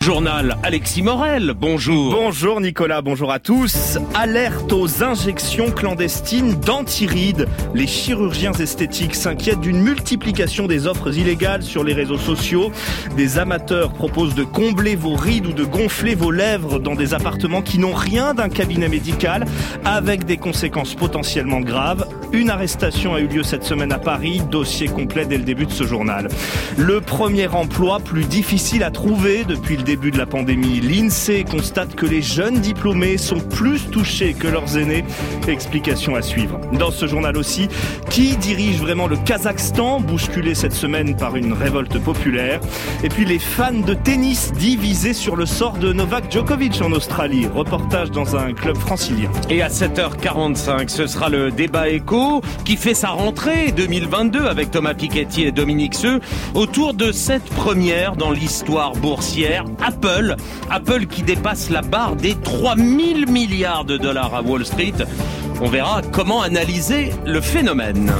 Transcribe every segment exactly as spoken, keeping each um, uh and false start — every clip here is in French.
Journal Alexis Morel, bonjour. Bonjour Nicolas, bonjour à tous. Alerte aux injections clandestines d'antirides. Les chirurgiens esthétiques s'inquiètent d'une multiplication des offres illégales sur les réseaux sociaux. Des amateurs proposent de combler vos rides ou de gonfler vos lèvres dans des appartements qui n'ont rien d'un cabinet médical, avec des conséquences potentiellement graves. Une arrestation a eu lieu cette semaine à Paris, dossier complet dès le début de ce journal. Le premier emploi plus difficile à trouver depuis le début de la pandémie. L'INSEE constate que les jeunes diplômés sont plus touchés que leurs aînés. Explication à suivre. Dans ce journal aussi, qui dirige vraiment le Kazakhstan, bousculé cette semaine par une révolte populaire. Et puis les fans de tennis divisés sur le sort de Novak Djokovic en Australie. Reportage dans un club francilien. Et à sept heures quarante-cinq, ce sera le débat éco qui fait sa rentrée deux mille vingt-deux avec Thomas Piketty et Dominique Seux autour de cette première dans l'histoire boursière. Apple, Apple qui dépasse la barre des trois mille milliards de dollars à Wall Street. On verra comment analyser le phénomène.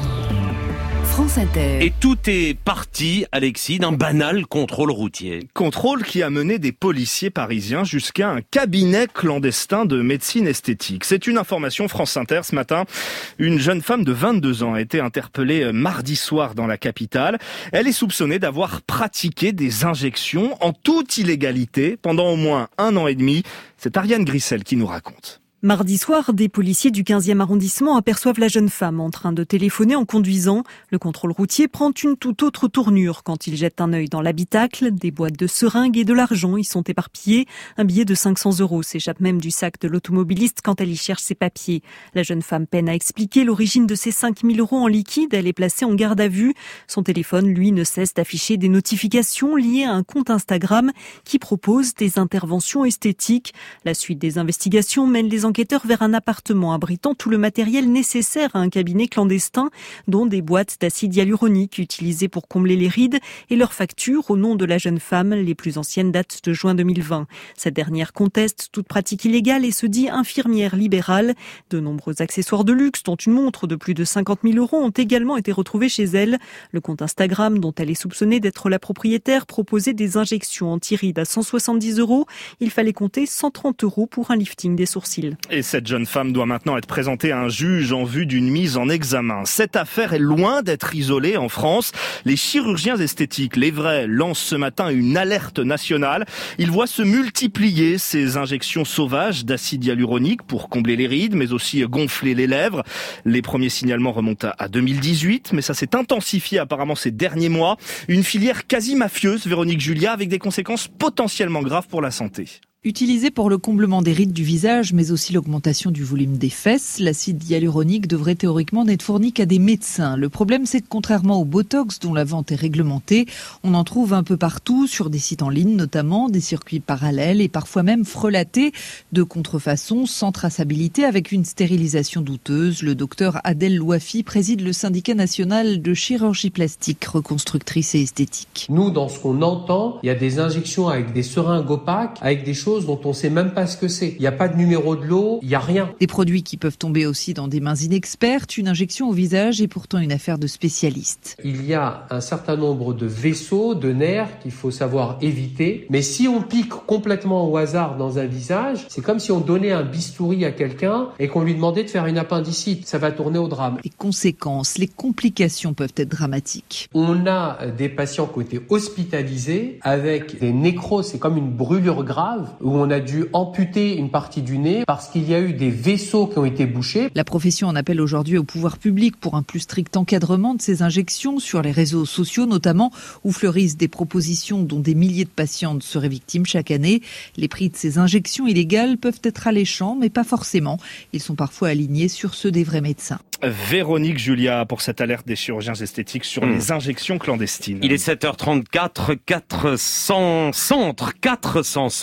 France Inter. Et tout est parti, Alexis, d'un banal contrôle routier. Contrôle qui a mené des policiers parisiens jusqu'à un cabinet clandestin de médecine esthétique. C'est une information France Inter ce matin. Une jeune femme de vingt-deux ans a été interpellée mardi soir dans la capitale. Elle est soupçonnée d'avoir pratiqué des injections en toute illégalité pendant au moins un an et demi. C'est Ariane Grissel qui nous raconte. Mardi soir, des policiers du quinzième arrondissement aperçoivent la jeune femme en train de téléphoner en conduisant. Le contrôle routier prend une toute autre tournure quand ils jettent un œil dans l'habitacle. Des boîtes de seringues et de l'argent y sont éparpillées. Un billet de cinq cents euros s'échappe même du sac de l'automobiliste quand elle y cherche ses papiers. La jeune femme peine à expliquer l'origine de ces cinq mille euros en liquide. Elle est placée en garde à vue. Son téléphone, lui, ne cesse d'afficher des notifications liées à un compte Instagram qui propose des interventions esthétiques. La suite des investigations mène les enquêteurs vers un appartement abritant tout le matériel nécessaire à un cabinet clandestin, dont des boîtes d'acide hyaluronique utilisées pour combler les rides et leurs factures au nom de la jeune femme. Les plus anciennes datent de juin deux mille vingt. Cette dernière conteste toute pratique illégale et se dit infirmière libérale. De nombreux accessoires de luxe, dont une montre de plus de cinquante mille euros, ont également été retrouvés chez elle. Le compte Instagram, dont elle est soupçonnée d'être la propriétaire, proposait des injections anti-rides à cent soixante-dix euros. Il fallait compter cent trente euros pour un lifting des sourcils. Et cette jeune femme doit maintenant être présentée à un juge en vue d'une mise en examen. Cette affaire est loin d'être isolée en France. Les chirurgiens esthétiques, les vrais, lancent ce matin une alerte nationale. Ils voient se multiplier ces injections sauvages d'acide hyaluronique pour combler les rides, mais aussi gonfler les lèvres. Les premiers signalements remontent à deux mille dix-huit, mais ça s'est intensifié apparemment ces derniers mois. Une filière quasi mafieuse, Véronique Julia, avec des conséquences potentiellement graves pour la santé. Utilisé pour le comblement des rides du visage, mais aussi l'augmentation du volume des fesses, l'acide hyaluronique devrait théoriquement n'être fourni qu'à des médecins. Le problème, c'est que contrairement au Botox, dont la vente est réglementée, on en trouve un peu partout, sur des sites en ligne notamment, des circuits parallèles et parfois même frelatés de contrefaçon, sans traçabilité, avec une stérilisation douteuse. Le docteur Adel Louafi préside le syndicat national de chirurgie plastique, reconstructrice et esthétique. Nous, dans ce qu'on entend, il y a des injections avec des seringues opaques, avec des choses dont on ne sait même pas ce que c'est. Il n'y a pas de numéro de lot, il n'y a rien. Des produits qui peuvent tomber aussi dans des mains inexpertes. Une injection au visage est pourtant une affaire de spécialistes. Il y a un certain nombre de vaisseaux, de nerfs qu'il faut savoir éviter. Mais si on pique complètement au hasard dans un visage, c'est comme si on donnait un bistouri à quelqu'un et qu'on lui demandait de faire une appendicite. Ça va tourner au drame. Les conséquences, les complications peuvent être dramatiques. On a des patients qui ont été hospitalisés avec des nécroses, c'est comme une brûlure grave, où on a dû amputer une partie du nez parce qu'il y a eu des vaisseaux qui ont été bouchés. La profession en appelle aujourd'hui au pouvoir public pour un plus strict encadrement de ces injections sur les réseaux sociaux notamment, où fleurissent des propositions dont des milliers de patientes seraient victimes chaque année. Les prix de ces injections illégales peuvent être alléchants, mais pas forcément. Ils sont parfois alignés sur ceux des vrais médecins. Véronique Julia pour cette alerte des chirurgiens esthétiques sur mmh. les injections clandestines. Il est sept heures trente-quatre, quatre cents centres, quatre cents centres de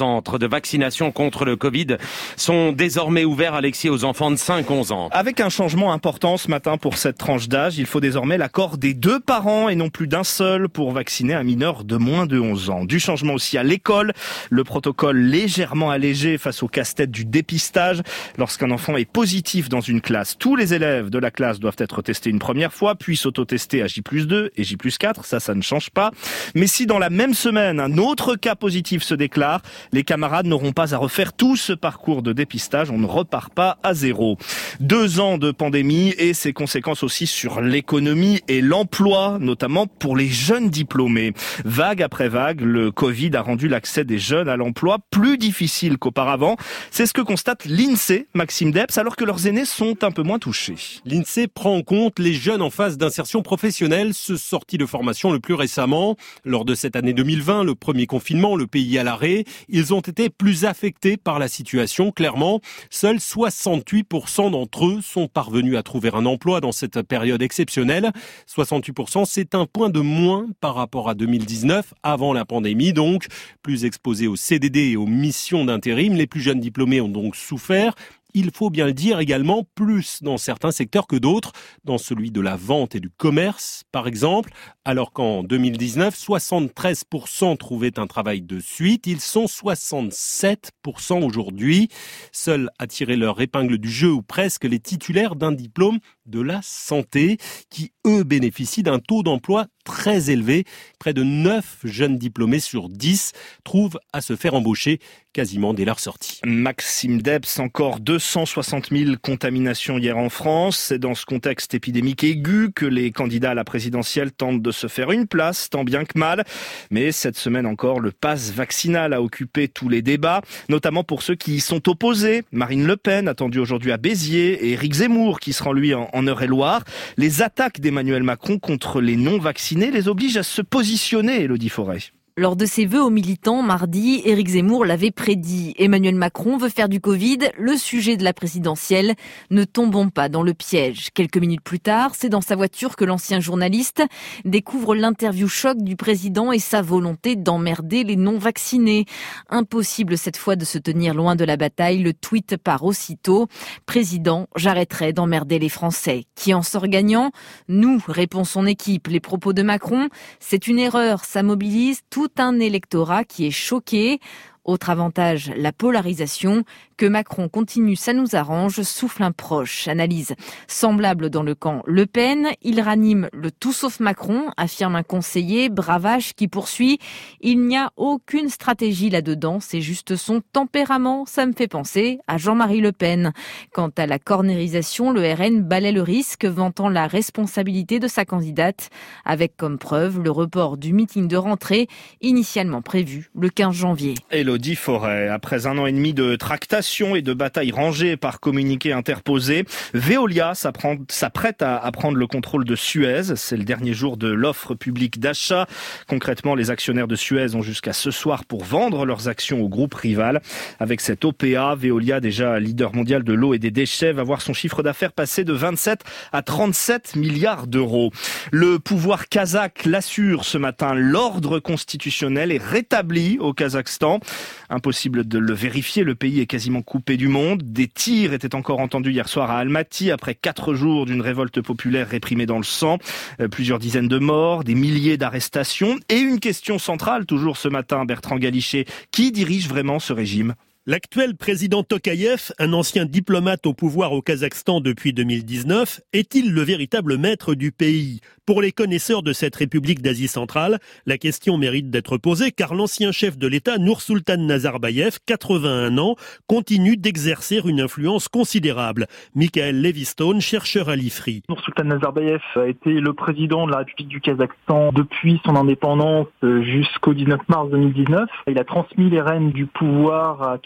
de vaccination contre le Covid sont désormais ouverts, Alexis, aux enfants de cinq à onze ans. Avec un changement important ce matin pour cette tranche d'âge, il faut désormais l'accord des deux parents et non plus d'un seul pour vacciner un mineur de moins de onze ans. Du changement aussi à l'école, le protocole légèrement allégé face au casse-tête du dépistage. Lorsqu'un enfant est positif dans une classe, tous les élèves de la classe doivent être testés une première fois, puis s'auto-tester à J plus deux et J plus quatre. Ça, ça ne change pas. Mais si dans la même semaine, un autre cas positif se déclare, les camarades n'auront pas à refaire tout ce parcours de dépistage. On ne repart pas à zéro. Deux ans de pandémie et ses conséquences aussi sur l'économie et l'emploi, notamment pour les jeunes diplômés. Vague après vague, le Covid a rendu l'accès des jeunes à l'emploi plus difficile qu'auparavant. C'est ce que constate l'INSEE, Maxime Debs, alors que leurs aînés sont un peu moins touchés. L'INSEE prend en compte les jeunes en phase d'insertion professionnelle, ceux sortis de formation le plus récemment. Lors de cette année deux mille vingt, le premier confinement, le pays à l'arrêt, ils ont été plus affectés par la situation, clairement. Seuls soixante-huit pour cent d'entre eux sont parvenus à trouver un emploi dans cette période exceptionnelle. soixante-huit pour cent, c'est un point de moins par rapport à deux mille dix-neuf, avant la pandémie donc. Plus exposés aux C D D et aux missions d'intérim, les plus jeunes diplômés ont donc souffert. Il faut bien le dire également, plus dans certains secteurs que d'autres, dans celui de la vente et du commerce, par exemple, alors qu'en deux mille dix-neuf, soixante-treize pour cent trouvaient un travail de suite, ils sont soixante-sept pour cent aujourd'hui. Seuls à tirer leur épingle du jeu, ou presque, les titulaires d'un diplôme de la santé, qui eux bénéficient d'un taux d'emploi très élevé. Près de neuf jeunes diplômés sur dix trouvent à se faire embaucher quasiment dès leur sortie. Maxime Debs, encore deux cent soixante mille contaminations hier en France. C'est dans ce contexte épidémique aigu que les candidats à la présidentielle tentent de se faire une place, tant bien que mal. Mais cette semaine encore, le pass vaccinal a occupé tous les débats, notamment pour ceux qui y sont opposés. Marine Le Pen, attendue aujourd'hui à Béziers, et Éric Zemmour, qui se rend lui en, en Eure-et-Loire. Les attaques d'Emmanuel Macron contre les non-vaccinés les obligent à se positionner, Élodie Forêt. Lors de ses vœux aux militants, mardi, Éric Zemmour l'avait prédit. Emmanuel Macron veut faire du Covid le sujet de la présidentielle. Ne tombons pas dans le piège. Quelques minutes plus tard, c'est dans sa voiture que l'ancien journaliste découvre l'interview choc du président et sa volonté d'emmerder les non-vaccinés. Impossible cette fois de se tenir loin de la bataille. Le tweet part aussitôt. Président, j'arrêterai d'emmerder les Français. Qui en sort gagnant ? Nous, répond son équipe. Les propos de Macron, c'est une erreur. Ça mobilise tout Tout un électorat qui est choqué. Autre avantage, la polarisation. Que Macron continue, ça nous arrange, souffle un proche. Analyse semblable dans le camp Le Pen. Il ranime le tout sauf Macron, affirme un conseiller, bravage qui poursuit. Il n'y a aucune stratégie là-dedans, c'est juste son tempérament. Ça me fait penser à Jean-Marie Le Pen. Quant à la cornérisation, le R N balaie le risque, vantant la responsabilité de sa candidate, avec comme preuve le report du meeting de rentrée, initialement prévu le quinze janvier. Élodie Forêt, après un an et demi de tractation et de batailles rangées par communiqué interposé, Veolia s'apprête à prendre le contrôle de Suez. C'est le dernier jour de l'offre publique d'achat. Concrètement, les actionnaires de Suez ont jusqu'à ce soir pour vendre leurs actions au groupe rival. Avec cette O P A, Veolia, déjà leader mondial de l'eau et des déchets, va voir son chiffre d'affaires passer de vingt-sept à trente-sept milliards d'euros. Le pouvoir kazakh l'assure ce matin, l'ordre constitutionnel est rétabli au Kazakhstan. Impossible de le vérifier, le pays est quasiment coupé du monde. Des tirs étaient encore entendus hier soir à Almaty après quatre jours d'une révolte populaire réprimée dans le sang. Euh, plusieurs dizaines de morts, des milliers d'arrestations et une question centrale toujours ce matin, Bertrand Galichet. Qui dirige vraiment ce régime ? L'actuel président Tokayev, un ancien diplomate au pouvoir au Kazakhstan depuis deux mille dix-neuf, est-il le véritable maître du pays ? Pour les connaisseurs de cette République d'Asie centrale, la question mérite d'être posée car l'ancien chef de l'État, Nursultan Nazarbayev, quatre-vingt-un ans, continue d'exercer une influence considérable. Michael Levystone, chercheur à l'I F R I. Nursultan Nazarbayev a été le président de la République du Kazakhstan depuis son indépendance jusqu'au dix-neuf mars deux mille dix-neuf. Il a transmis les rênes du pouvoir à Kazakhstan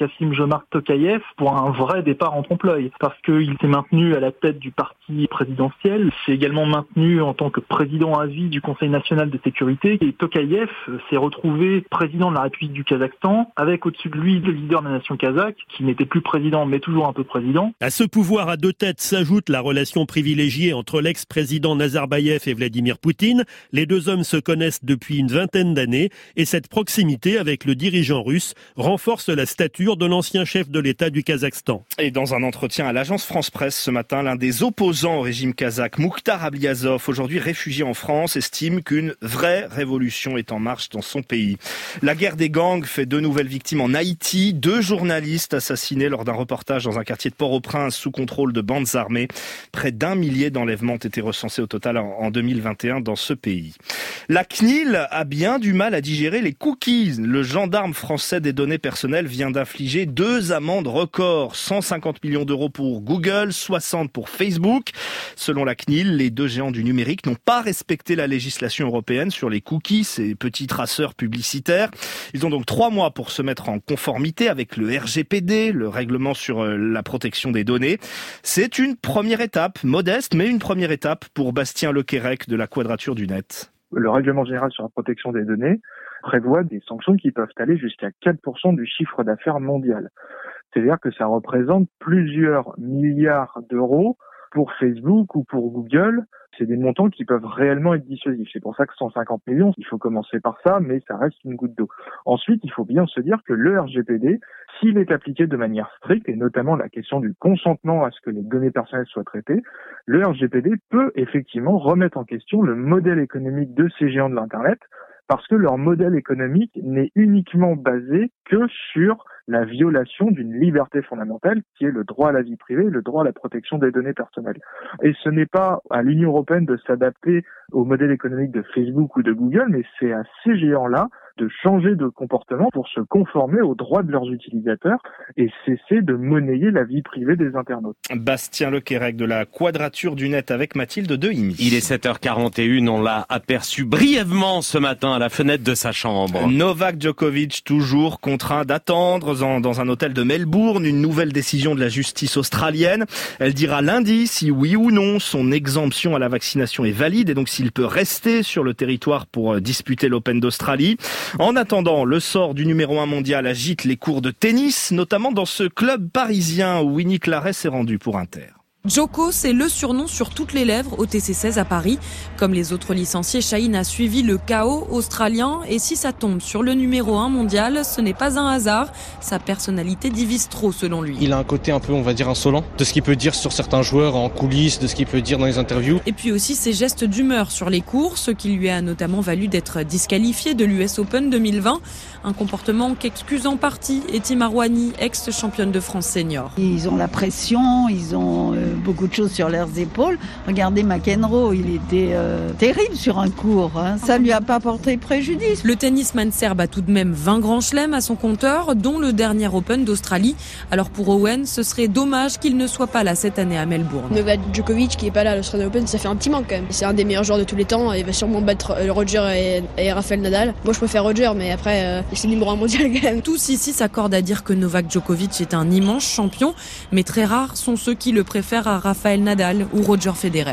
Kassym-Jomart Tokayev pour un vrai départ en trompe-l'œil, parce qu'il s'est maintenu à la tête du parti présidentiel, s'est également maintenu en tant que président à vie du Conseil national de sécurité, et Tokayev s'est retrouvé président de la République du Kazakhstan, avec au-dessus de lui le leader de la nation kazakh, qui n'était plus président mais toujours un peu président. À ce pouvoir à deux têtes s'ajoute la relation privilégiée entre l'ex-président Nazarbayev et Vladimir Poutine. Les deux hommes se connaissent depuis une vingtaine d'années et cette proximité avec le dirigeant russe renforce la stature de l'ancien chef de l'État du Kazakhstan. Et dans un entretien à l'agence France-Presse ce matin, l'un des opposants au régime kazakh, Mukhtar Ablyazov, aujourd'hui réfugié en France, estime qu'une vraie révolution est en marche dans son pays. La guerre des gangs fait deux nouvelles victimes en Haïti, deux journalistes assassinés lors d'un reportage dans un quartier de Port-au-Prince sous contrôle de bandes armées. Près d'un millier d'enlèvements ont été recensés au total en deux mille vingt et un dans ce pays. La C N I L a bien du mal à digérer les cookies. Le gendarme français des données personnelles vient d'infliger deux amendes records. cent cinquante millions d'euros pour Google, soixante pour Facebook. Selon la C N I L, les deux géants du numérique n'ont pas respecté la législation européenne sur les cookies, ces petits traceurs publicitaires. Ils ont donc trois mois pour se mettre en conformité avec le R G P D, le règlement sur la protection des données. C'est une première étape, modeste, mais une première étape pour Bastien Lequérec de la Quadrature du Net. Le règlement général sur la protection des données prévoit des sanctions qui peuvent aller jusqu'à quatre pour cent du chiffre d'affaires mondial. C'est-à-dire que ça représente plusieurs milliards d'euros pour Facebook ou pour Google. C'est des montants qui peuvent réellement être dissuasifs. C'est pour ça que cent cinquante millions, il faut commencer par ça, mais ça reste une goutte d'eau. Ensuite, il faut bien se dire que le R G P D, s'il est appliqué de manière stricte, et notamment la question du consentement à ce que les données personnelles soient traitées, le R G P D peut effectivement remettre en question le modèle économique de ces géants de l'Internet, parce que leur modèle économique n'est uniquement basé que sur la violation d'une liberté fondamentale qui est le droit à la vie privée, le droit à la protection des données personnelles. Et ce n'est pas à l'Union européenne de s'adapter au modèle économique de Facebook ou de Google, mais c'est à ces géants-là de changer de comportement pour se conformer aux droits de leurs utilisateurs et cesser de monnayer la vie privée des internautes. Bastien Lequérec de la Quadrature du Net avec Mathilde Dehimi. Il est sept heures quarante et une, on l'a aperçu brièvement ce matin à la fenêtre de sa chambre. Novak Djokovic toujours contraint d'attendre dans un hôtel de Melbourne une nouvelle décision de la justice australienne. Elle dira lundi si oui ou non son exemption à la vaccination est valide et donc s'il peut rester sur le territoire pour disputer l'Open d'Australie. En attendant, le sort du numéro un mondial agite les cours de tennis, notamment dans ce club parisien où Winnie Claret s'est rendu pour Inter. Djoko, c'est le surnom sur toutes les lèvres au T C seize à Paris. Comme les autres licenciés, Shaheen a suivi le chaos australien. Et si ça tombe sur le numéro un mondial, ce n'est pas un hasard. Sa personnalité divise trop selon lui. Il a un côté un peu, on va dire, insolent, de ce qu'il peut dire sur certains joueurs en coulisses, de ce qu'il peut dire dans les interviews. Et puis aussi ses gestes d'humeur sur les cours, ce qui lui a notamment valu d'être disqualifié de l'U S Open deux mille vingt. Un comportement qu'excuse en partie Etim Arwani, ex-championne de France senior. Ils ont la pression, ils ont euh, beaucoup de choses sur leurs épaules. Regardez McEnroe, il était euh, terrible sur un court. Hein. Ça ne lui a pas porté préjudice. Le tennisman serbe a tout de même vingt grands chelems à son compteur, dont le dernier Open d'Australie. Alors pour Owen, ce serait dommage qu'il ne soit pas là cette année à Melbourne. Novak Djokovic qui est pas là à l'Australian Open, ça fait un petit manque quand même. C'est un des meilleurs joueurs de tous les temps. Il va sûrement battre Roger et, et Rafael Nadal. Moi je préfère Roger, mais après... Euh, c'est le numéro un mondial quand même. Tous ici s'accordent à dire que Novak Djokovic est un immense champion, mais très rares sont ceux qui le préfèrent à Rafael Nadal ou Roger Federer.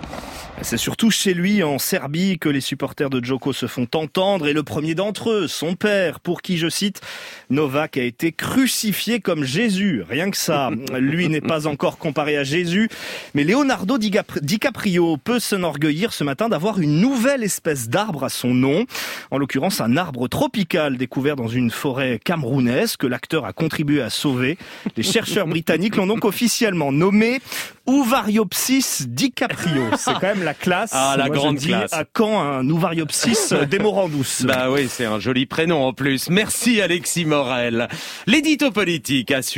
C'est surtout chez lui, en Serbie, que les supporters de Djoko se font entendre. Et le premier d'entre eux, son père, pour qui, je cite, Novak a été crucifié comme Jésus. Rien que ça. Lui n'est pas encore comparé à Jésus. Mais Leonardo DiCaprio peut s'enorgueillir ce matin d'avoir une nouvelle espèce d'arbre à son nom. En l'occurrence, un arbre tropical découvert dans une forêt camerounaise que l'acteur a contribué à sauver. Les chercheurs britanniques l'ont donc officiellement nommé Uvariopsis DiCaprio. C'est quand même la classe. Ah, la Moi, grande je dis, classe. à quand un Uvariopsis Demorandus? Bah oui, c'est un joli prénom en plus. Merci Alexis Morel. L'édito politique a su